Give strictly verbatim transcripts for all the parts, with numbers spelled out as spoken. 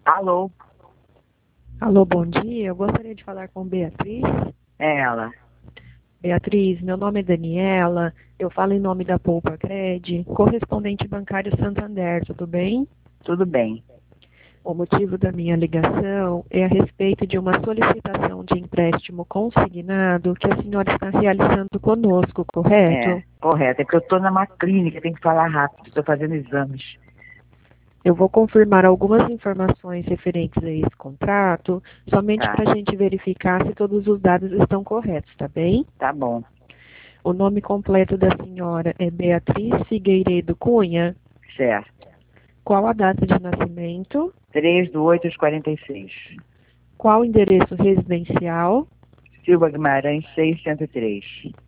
Alô, Alô, bom dia. Eu gostaria de falar com Beatriz. é ela. Beatriz, meu nome é Daniela. Eu falo em nome da Poupa Cred, correspondente bancário Santander, tudo bem? Tudo bem. O motivo da minha ligação é a respeito de uma solicitação de empréstimo consignado que a senhora está realizando conosco, correto? É, correto. É que eu estou numa clínica, tem que falar rápido, estou fazendo exames. Eu vou confirmar algumas informações referentes a esse contrato, somente Tá, para a gente verificar se todos os dados estão corretos, tá bem? tá bom. O nome completo da senhora é Beatriz Figueiredo Cunha. Certo. Qual a data de nascimento? três do oito de quarenta e seis. Qual o endereço residencial? Silva Guimarães, seiscentos e três.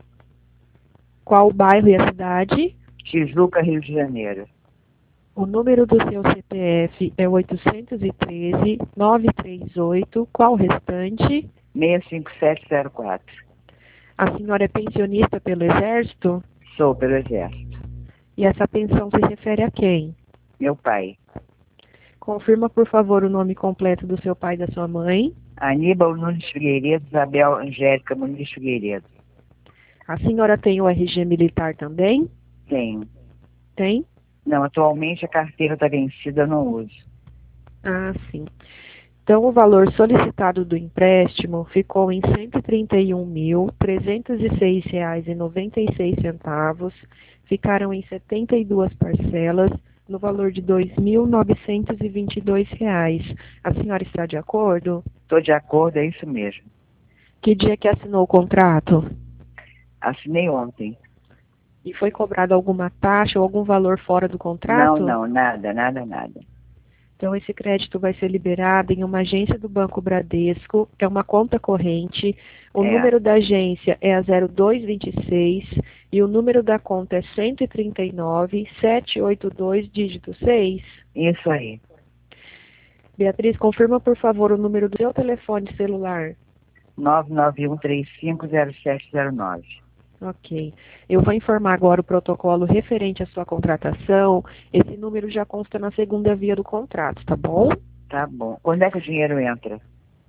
Qual o bairro e a cidade? Tijuca, Rio de Janeiro. O número do seu C P F é oitocentos e treze, novecentos e trinta e oito. Qual o restante? seis cinco sete zero quatro. A senhora é pensionista pelo Exército? Sou pelo Exército. E essa pensão se refere a quem? Meu pai. Confirma, por favor, o nome completo do seu pai e da sua mãe. Aníbal Nunes Figueiredo, Isabel Angélica Muniz Figueiredo. A senhora tem o R G militar também? Tenho. Tem? Não, atualmente a carteira está vencida, eu não uso. Ah, sim. Então, o valor solicitado do empréstimo ficou em cento e trinta e um mil, trezentos e seis reais e noventa e seis centavos. Ficaram em setenta e duas parcelas, no valor de dois mil novecentos e vinte e dois reais. A senhora está de acordo? Estou de acordo, é isso mesmo. Que dia que assinou o contrato? Assinei ontem. E foi cobrado alguma taxa ou algum valor fora do Não, contrato? não, nada, nada, nada. Então, esse crédito vai ser liberado em uma agência do Banco Bradesco, é uma conta corrente, o É. número da agência é a zero dois vinte e seis e o número da conta é cento e trinta e nove, setecentos e oitenta e dois, dígito seis. Isso aí. Beatriz, confirma, por favor, o número do seu telefone celular. nove nove um três cinco zero sete zero nove. Ok. Eu vou informar agora o protocolo referente à sua contratação. Esse número já consta na segunda via do contrato, tá bom? Tá bom. Quando é que o dinheiro entra?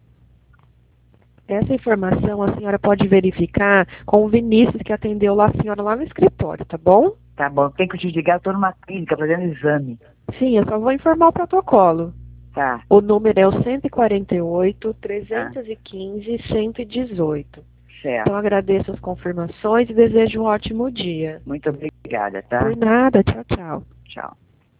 Essa informação a senhora pode verificar com o Vinícius, que atendeu lá a senhora lá no escritório, tá bom? Tá bom. Tem que te desligar, eu tô numa clínica fazendo exame. Sim, eu só vou informar o protocolo. Tá. O número é o cento e quarenta e oito, Ah, trezentos e quinze, cento e dezoito. certo. Então, agradeço as confirmações e desejo um ótimo dia. Muito obrigada, tá? Por nada, tchau, tchau. Tchau.